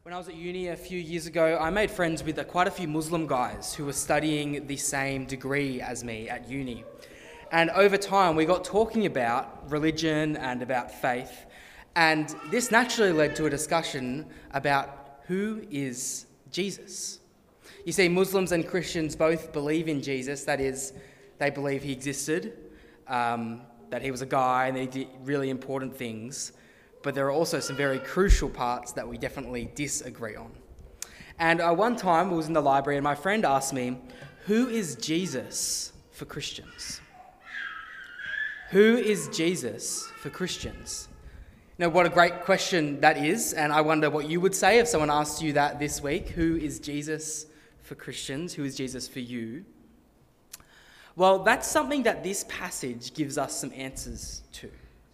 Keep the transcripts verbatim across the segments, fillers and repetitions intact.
When I was at uni a few years ago, I made friends with uh, quite a few Muslim guys who were studying the same degree as me at uni. And over time, we got talking about religion and about faith. And this naturally led to a discussion about who is Jesus. You see, Muslims and Christians both believe in Jesus. That is, they believe he existed, um, that he was a guy and that he did really important things. But there are also some very crucial parts that we definitely disagree on. And uh, one time I was in the library and my friend asked me, who is Jesus for Christians? Who is Jesus for Christians? You know, what a great question that is, and I wonder what you would say if someone asked you that this week. Who is Jesus for Christians? Who is Jesus for you? Well, that's something that this passage gives us some answers to.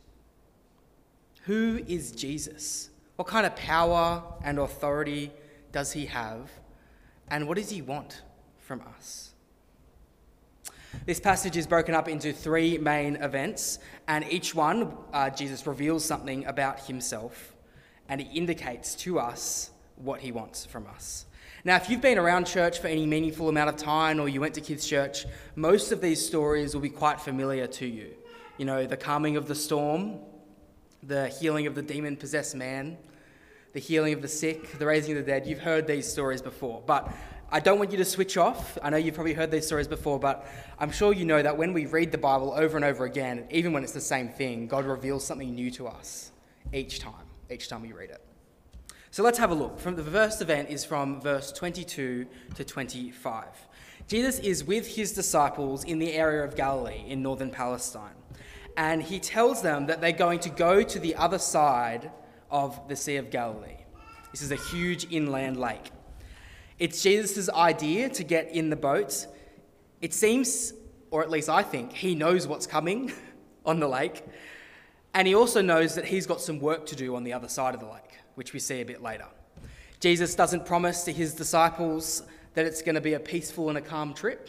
Who is Jesus? What kind of power and authority does he have? And what does he want from us? This passage is broken up into three main events, and each one, uh, Jesus reveals something about himself, and he indicates to us what he wants from us. Now, if you've been around church for any meaningful amount of time, or you went to kids' church, most of these stories will be quite familiar to you. You know, the calming of the storm, the healing of the demon-possessed man, the healing of the sick, the raising of the dead. You've heard these stories before, but I don't want you to switch off. I know you've probably heard these stories before, but I'm sure you know that when we read the Bible over and over again, even when it's the same thing, God reveals something new to us each time, each time we read it. So let's have a look. From the first event is from verse twenty-two to twenty-five. Jesus is with his disciples in the area of Galilee in northern Palestine. And he tells them that they're going to go to the other side of the Sea of Galilee. This is a huge inland lake. It's Jesus' idea to get in the boat. It seems, or at least I think, he knows what's coming on the lake. And he also knows that he's got some work to do on the other side of the lake, which we see a bit later. Jesus doesn't promise to his disciples that it's going to be a peaceful and a calm trip.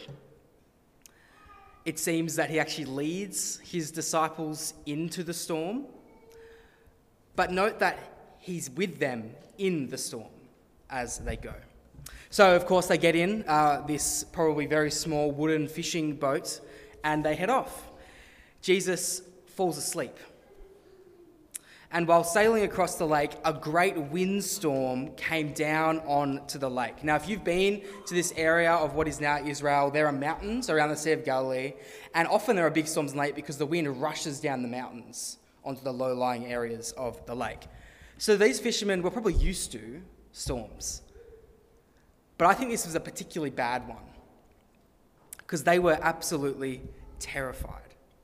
It seems that he actually leads his disciples into the storm. But note that he's with them in the storm as they go. So, of course, they get in uh, this probably very small wooden fishing boat and they head off. Jesus falls asleep. And while sailing across the lake, a great windstorm came down onto the lake. Now, if you've been to this area of what is now Israel, there are mountains around the Sea of Galilee, and often there are big storms in the lake because the wind rushes down the mountains onto the low-lying areas of the lake. So these fishermen were probably used to storms. But I think this was a particularly bad one because they were absolutely terrified.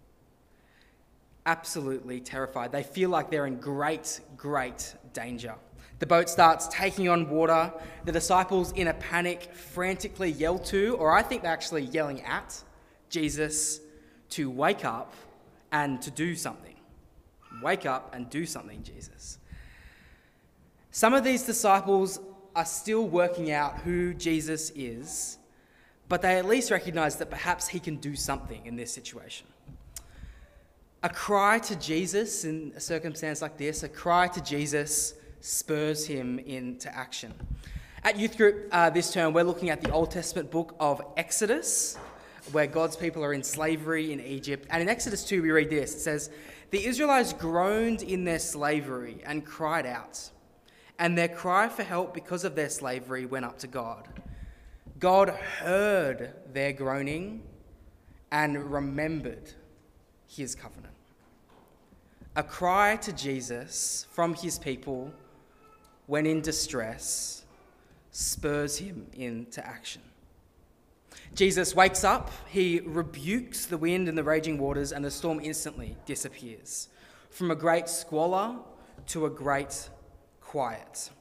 Absolutely terrified. They feel like they're in great, great danger. The boat starts taking on water. The disciples, in a panic, frantically yell to, or I think they're actually yelling at, Jesus to wake up and to do something. Wake up and do something, Jesus. Some of these disciples are still working out who Jesus is, but they at least recognize that perhaps he can do something in this situation. A cry to Jesus in a circumstance like this, a cry to Jesus spurs him into action. At youth group uh, this term, we're looking at the Old Testament book of Exodus, where God's people are in slavery in Egypt. And in Exodus two, we read this. It says, "The Israelites groaned in their slavery and cried out, and their cry for help because of their slavery went up to God. God heard their groaning and remembered his covenant." A cry to Jesus from his people when in distress spurs him into action. Jesus wakes up, he rebukes the wind and the raging waters, and the storm instantly disappears. From a great squalor to a great quiet.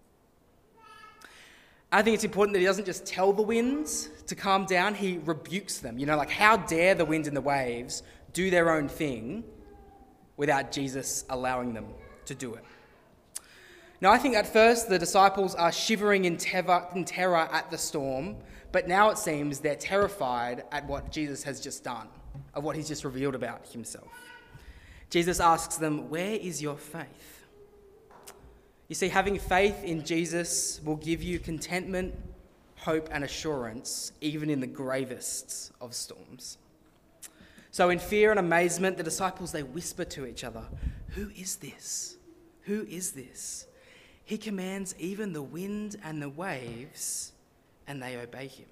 I think it's important that he doesn't just tell the winds to calm down, he rebukes them. You know, like, how dare the wind and the waves do their own thing without Jesus allowing them to do it? Now, I think at first the disciples are shivering in terror, in terror at the storm, but now it seems they're terrified at what Jesus has just done, of what he's just revealed about himself. Jesus asks them, "Where is your faith?" You see, having faith in Jesus will give you contentment, hope, and assurance, even in the gravest of storms. So in fear and amazement, the disciples, they whisper to each other, "Who is this? Who is this? He commands even the wind and the waves, and they obey him."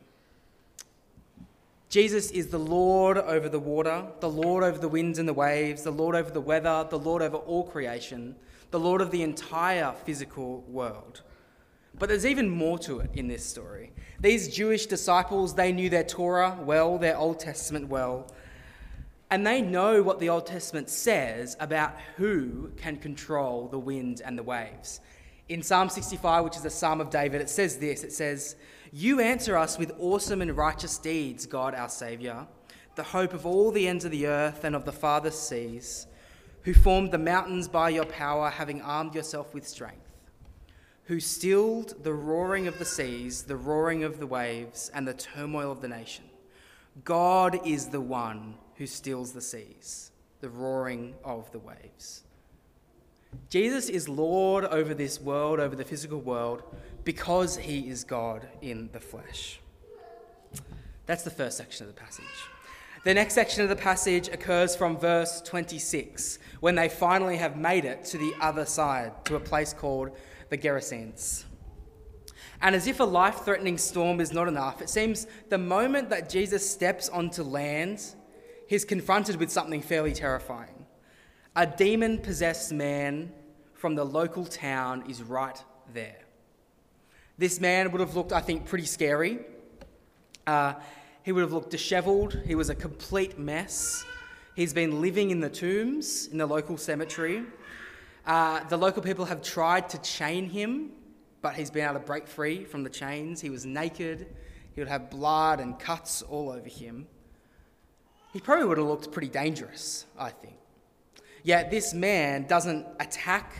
Jesus is the Lord over the water, the Lord over the winds and the waves, the Lord over the weather, the Lord over all creation, the Lord of the entire physical world. But there's even more to it in this story. These Jewish disciples, they knew their Torah well, their Old Testament well, and they know what the Old Testament says about who can control the wind and the waves. In Psalm sixty-five, which is a Psalm of David, it says this, it says, "You answer us with awesome and righteous deeds, God our Saviour, the hope of all the ends of the earth and of the farthest seas, who formed the mountains by your power, having armed yourself with strength, who stilled the roaring of the seas, the roaring of the waves, and the turmoil of the nation. God is the one who stills the seas, the roaring of the waves." Jesus is Lord over this world, over the physical world, because he is God in the flesh. That's the first section of the passage. The next section of the passage occurs from verse twenty-six, when they finally have made it to the other side, to a place called the Gerasenes. And as if a life-threatening storm is not enough, it seems the moment that Jesus steps onto land, he's confronted with something fairly terrifying. A demon-possessed man from the local town is right there. This man would have looked, I think, pretty scary. Uh, he would have looked dishevelled. He was a complete mess. He's been living in the tombs in the local cemetery. Uh, the local people have tried to chain him, but he's been able to break free from the chains. He was naked. He would have blood and cuts all over him. He probably would have looked pretty dangerous, I think. Yet this man doesn't attack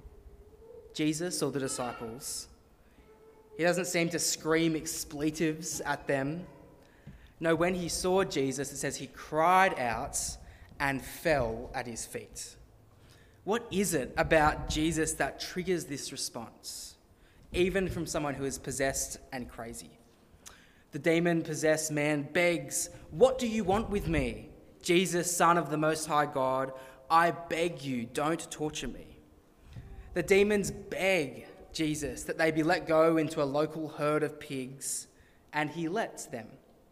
Jesus or the disciples. He doesn't seem to scream expletives at them. No, when he saw Jesus, it says he cried out and fell at his feet. What is it about Jesus that triggers this response, even from someone who is possessed and crazy? The demon-possessed man begs, "What do you want with me? Jesus, Son of the Most High God, I beg you, don't torture me." The demons beg Jesus that they be let go into a local herd of pigs, and he lets them.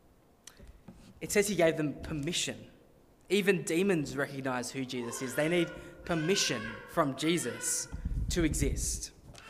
It says he gave them permission. Even demons recognize who Jesus is. They need permission from Jesus to exist.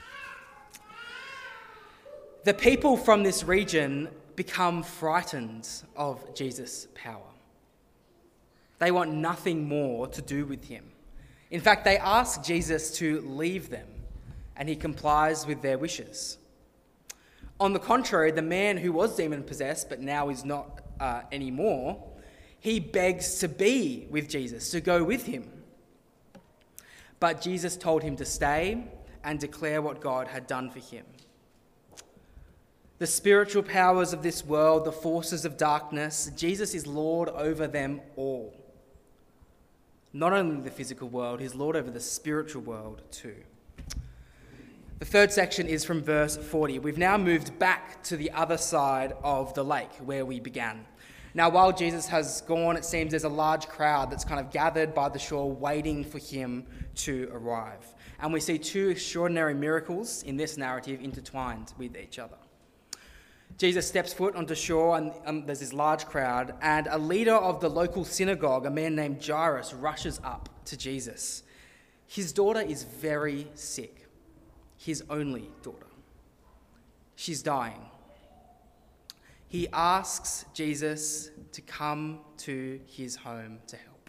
The people from this region become frightened of Jesus' power. They want nothing more to do with him. In fact, they ask Jesus to leave them, and he complies with their wishes. On the contrary, the man who was demon-possessed, but now is not uh, anymore, he begs to be with Jesus, to go with him. But Jesus told him to stay and declare what God had done for him. The spiritual powers of this world, the forces of darkness, Jesus is Lord over them all. Not only the physical world, he's Lord over the spiritual world too. The third section is from verse forty. We've now moved back to the other side of the lake where we began. Now, while Jesus has gone, it seems there's a large crowd that's kind of gathered by the shore waiting for him to arrive. And we see two extraordinary miracles in this narrative intertwined with each other. Jesus steps foot onto shore, and um, there's this large crowd, and a leader of the local synagogue, a man named Jairus, rushes up to Jesus. His daughter is very sick, his only daughter. She's dying. He asks Jesus to come to his home to help.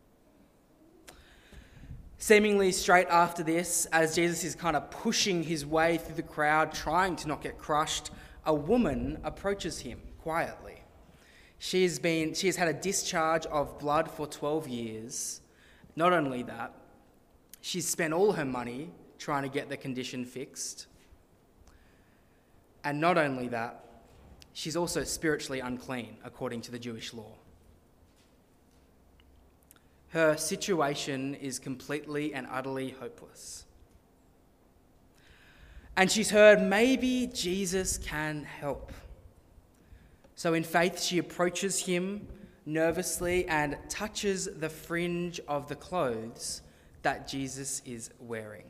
Seemingly straight after this, as Jesus is kind of pushing his way through the crowd, trying to not get crushed, a woman approaches him quietly. She has been, she has had a discharge of blood for twelve years. Not only that, she's spent all her money trying to get the condition fixed. And not only that, she's also spiritually unclean, according to the Jewish law. Her situation is completely and utterly hopeless. And she's heard maybe Jesus can help. So in faith, she approaches him nervously and touches the fringe of the clothes that Jesus is wearing.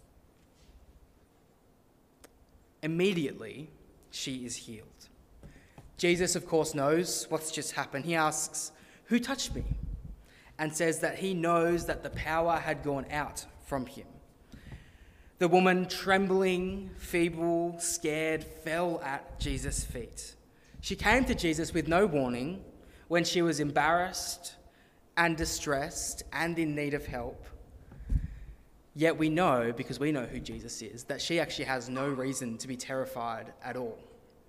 Immediately, she is healed. Jesus, of course, knows what's just happened. He asks, "Who touched me?" and says that he knows that the power had gone out from him. The woman, trembling, feeble, scared, fell at Jesus' feet. She came to Jesus with no warning when she was embarrassed and distressed and in need of help. Yet we know, because we know who Jesus is, that she actually has no reason to be terrified at all.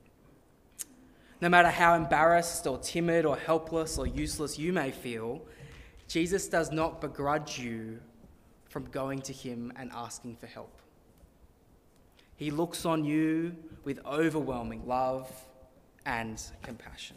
No matter how embarrassed or timid or helpless or useless you may feel, Jesus does not begrudge you from going to him and asking for help. He looks on you with overwhelming love and compassion.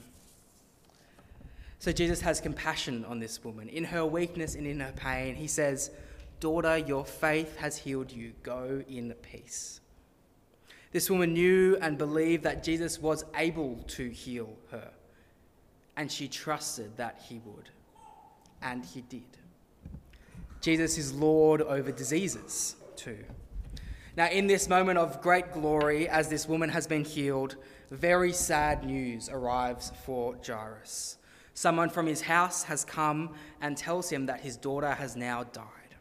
So Jesus has compassion on this woman. In her weakness and in her pain, he says, "Daughter, your faith has healed you. Go in peace." This woman knew and believed that Jesus was able to heal her, and she trusted that he would, and he did. Jesus is Lord over diseases too. Now, in this moment of great glory, as this woman has been healed, very sad news arrives for Jairus. Someone from his house has come and tells him that his daughter has now died.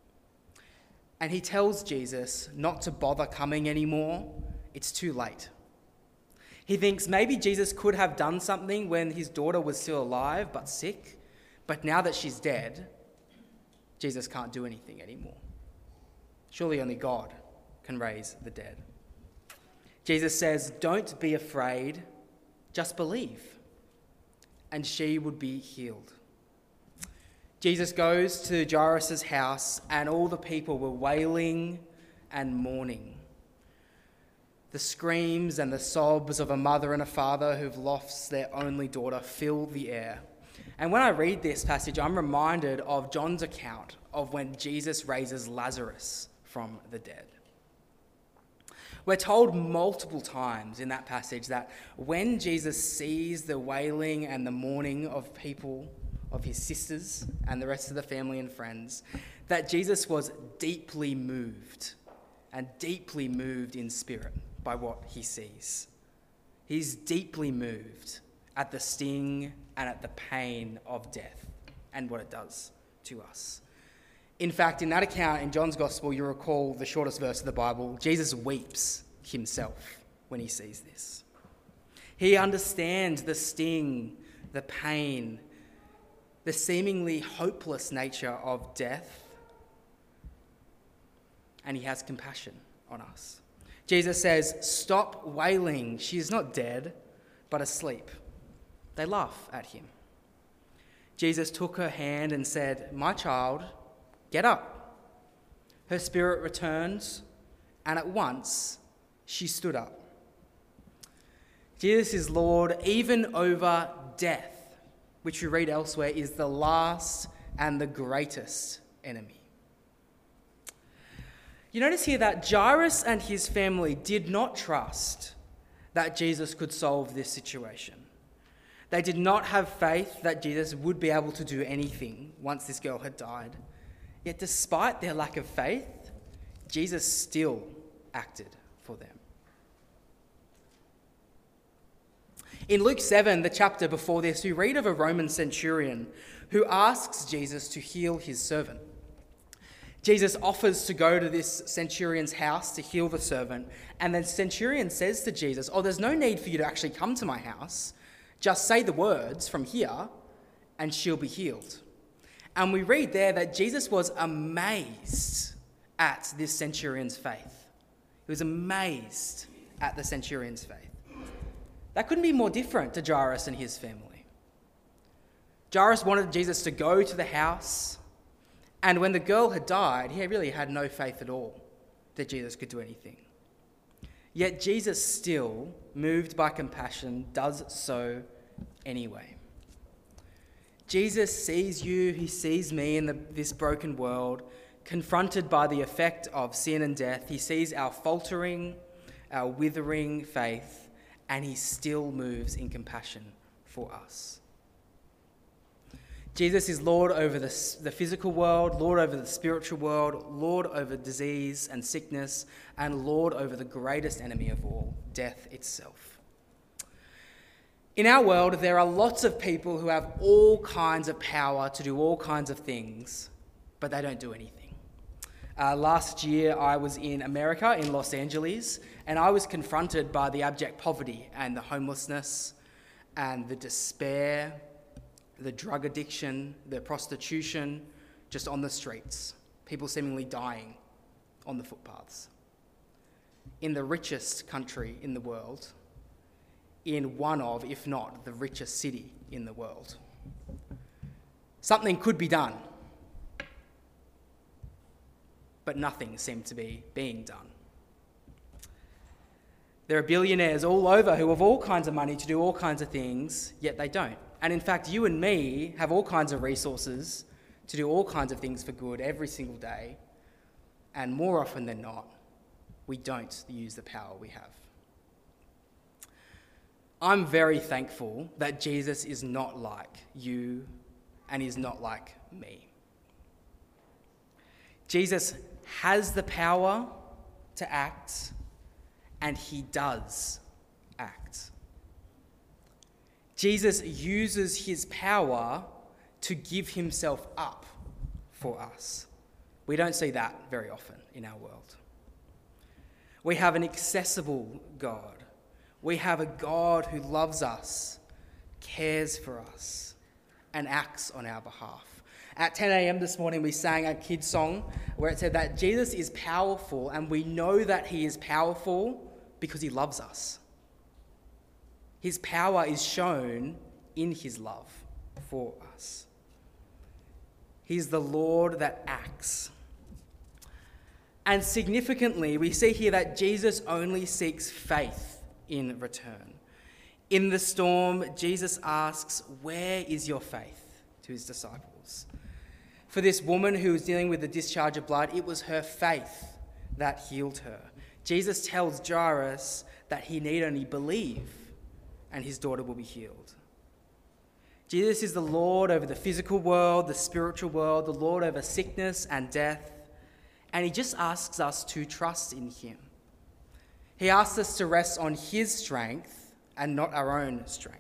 And he tells Jesus not to bother coming anymore. It's too late. He thinks maybe Jesus could have done something when his daughter was still alive but sick, but now that she's dead, Jesus can't do anything anymore. Surely only God can raise the dead. Jesus says, "Don't be afraid, just believe," and she would be healed. Jesus goes to Jairus' house, and all the people were wailing and mourning. The screams and the sobs of a mother and a father who've lost their only daughter fill the air. And when I read this passage, I'm reminded of John's account of when Jesus raises Lazarus from the dead. We're told multiple times in that passage that when Jesus sees the wailing and the mourning of people, of his sisters and the rest of the family and friends, that Jesus was deeply moved and deeply moved in spirit by what he sees. He's deeply moved at the sting and at the pain of death and what it does to us. In fact, in that account in John's Gospel, you recall the shortest verse of the Bible, Jesus weeps himself when he sees this. He understands the sting, the pain, the seemingly hopeless nature of death, and he has compassion on us. Jesus says, "Stop wailing. She is not dead, but asleep." They laugh at him. Jesus took her hand and said, "My child, get up." Her spirit returns, and at once she stood up. Jesus is Lord even over death, which we read elsewhere is the last and the greatest enemy. You notice here that Jairus and his family did not trust that Jesus could solve this situation. They did not have faith that Jesus would be able to do anything once this girl had died. Yet despite their lack of faith, Jesus still acted for them. In Luke seven, the chapter before this, we read of a Roman centurion who asks Jesus to heal his servant. Jesus offers to go to this centurion's house to heal the servant, and the centurion says to Jesus, "Oh, there's no need for you to actually come to my house. Just say the words from here, and she'll be healed." And we read there that Jesus was amazed at this centurion's faith. He was amazed at the centurion's faith. That couldn't be more different to Jairus and his family. Jairus wanted Jesus to go to the house, and when the girl had died, he really had no faith at all that Jesus could do anything. Yet Jesus still, moved by compassion, does so anyway. Jesus sees you, he sees me in the, this broken world. confronted by the effect of sin and death, he sees our faltering, our withering faith, and he still moves in compassion for us. Jesus is Lord over the, the physical world, Lord over the spiritual world, Lord over disease and sickness, and Lord over the greatest enemy of all, death itself. In our world, there are lots of people who have all kinds of power to do all kinds of things, but they don't do anything. Uh, last year, I was in America, in Los Angeles, and I was confronted by the abject poverty and the homelessness and the despair, the drug addiction, the prostitution, just on the streets, people seemingly dying on the footpaths. In the richest country in the world, in one of, if not the richest city in the world, something could be done, but nothing seemed to be being done. There are billionaires all over who have all kinds of money to do all kinds of things, yet they don't. And in fact, you and me have all kinds of resources to do all kinds of things for good every single day. And more often than not, we don't use the power we have. I'm very thankful that Jesus is not like you and is not like me. Jesus has the power to act, and he does act. Jesus uses his power to give himself up for us. We don't see that very often in our world. We have an accessible God. We have a God who loves us, cares for us, and acts on our behalf. At ten a.m. this morning, we sang a kids' song where it said that Jesus is powerful, and we know that he is powerful because he loves us. His power is shown in his love for us. He's the Lord that acts. And significantly, we see here that Jesus only seeks faith in return. In the storm, Jesus asks, "Where is your faith?" to his disciples. For this woman who was dealing with the discharge of blood, it was her faith that healed her. Jesus tells Jairus that he need only believe and his daughter will be healed. Jesus is the Lord over the physical world, the spiritual world, the Lord over sickness and death, and he just asks us to trust in him. He asks us to rest on his strength and not our own strength.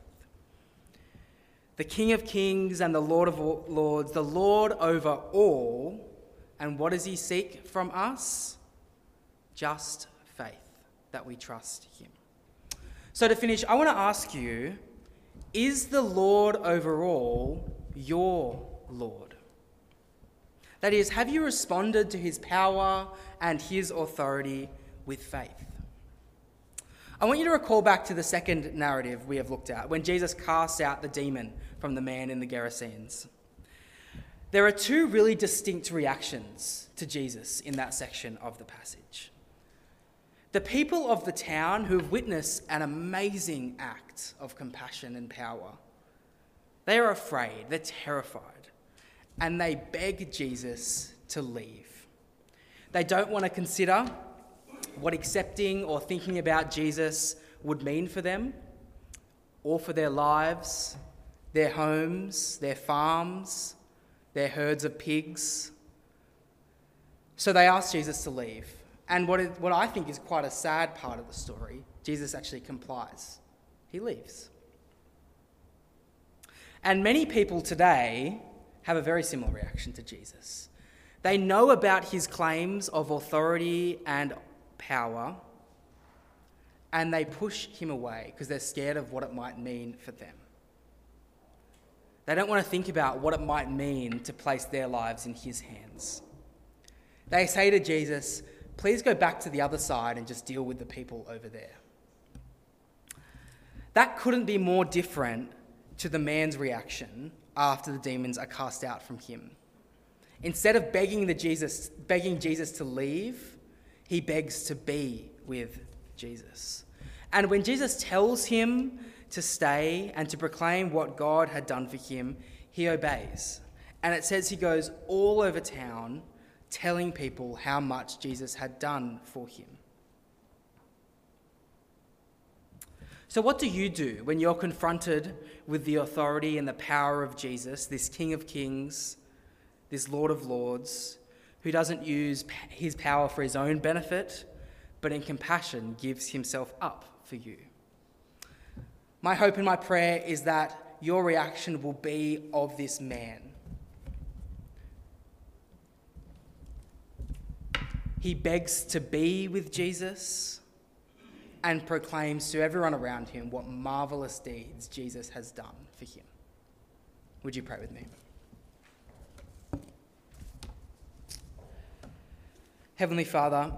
The King of Kings and the Lord of Lords, the Lord over all, and what does he seek from us? Just faith, that we trust him. So to finish, I want to ask you, is the Lord over all your Lord? That is, have you responded to his power and his authority with faith? I want you to recall back to the second narrative we have looked at, when Jesus casts out the demon from the man in the Gerasenes. There are two really distinct reactions to Jesus in that section of the passage. The people of the town who have witnessed an amazing act of compassion and power, they are afraid, they're terrified, and they beg Jesus to leave. They don't want to consider what accepting or thinking about Jesus would mean for them, or for their lives, their homes, their farms, their herds of pigs. So they ask Jesus to leave. And what, it, what I think is quite a sad part of the story, Jesus actually complies. He leaves. And many people today have a very similar reaction to Jesus. They know about his claims of authority and power, and they push him away because they're scared of what it might mean for them. They don't want to think about what it might mean to place their lives in his hands. They say to Jesus, "Please go back to the other side and just deal with the people over there." That couldn't be more different to the man's reaction after the demons are cast out from him. Instead of begging, the Jesus, begging Jesus to leave, he begs to be with Jesus. And when Jesus tells him to stay and to proclaim what God had done for him, he obeys. And it says he goes all over town telling people how much Jesus had done for him. So what do you do when you're confronted with the authority and the power of Jesus, this King of Kings, this Lord of Lords, who doesn't use his power for his own benefit, but in compassion gives himself up for you? My hope and my prayer is that your reaction will be of this man. He begs to be with Jesus and proclaims to everyone around him what marvelous deeds Jesus has done for him. Would you pray with me? Heavenly Father,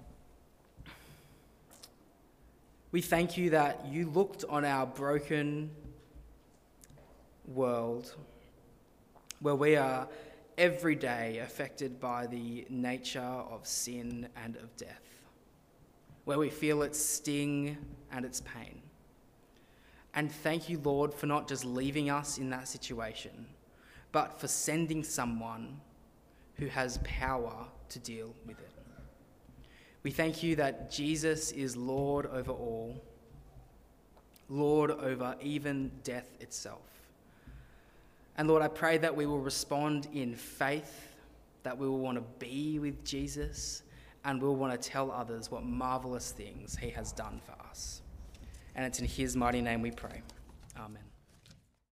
we thank you that you looked on our broken world where we are every day affected by the nature of sin and of death, where we feel its sting and its pain. And thank you, Lord, for not just leaving us in that situation, but for sending someone who has power to deal with it. We thank you that Jesus is Lord over all, Lord over even death itself. And Lord, I pray that we will respond in faith, that we will want to be with Jesus, and we'll want to tell others what marvelous things he has done for us. And it's in his mighty name we pray. Amen.